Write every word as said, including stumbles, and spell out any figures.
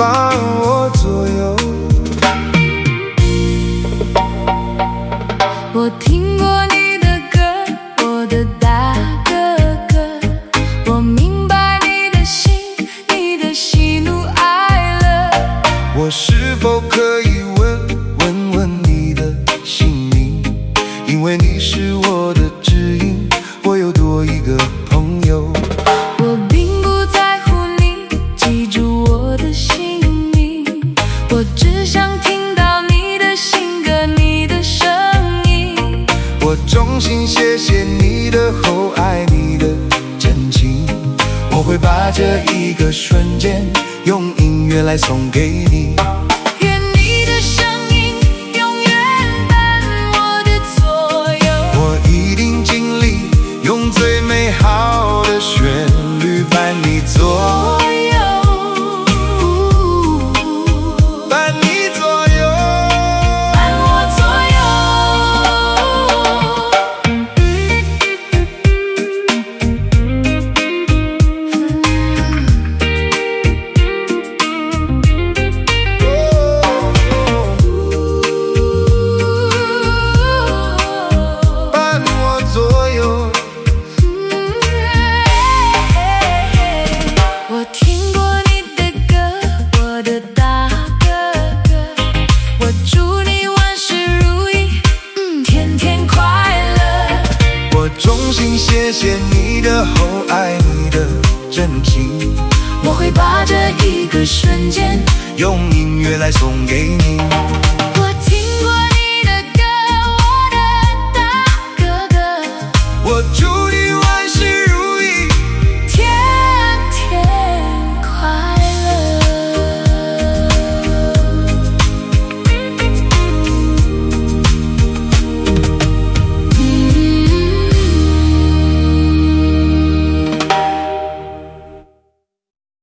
伴我左右。 我听过你的歌，我的大哥哥，我明白你的心，你的喜怒哀乐。 我是否可以问问问你的姓名？因为你是我的指引，我又多一个朋友。 我并不在乎你记住我的姓名，我只想听到你的新歌，你的声音。 我衷心谢谢你的厚爱，你的真情。我会把这一个瞬间用音乐来送给你。 愿你的声音永远伴我的左右。 我一定尽力用最美好的旋律伴你左右，伴你左右， 伴我左右。 伴我左右。 我听过你的歌，我的大哥哥，我祝你万事如意，天天快乐。 我衷心谢谢你的厚爱，你的真情。 我会把这一个瞬间用音乐来送给你。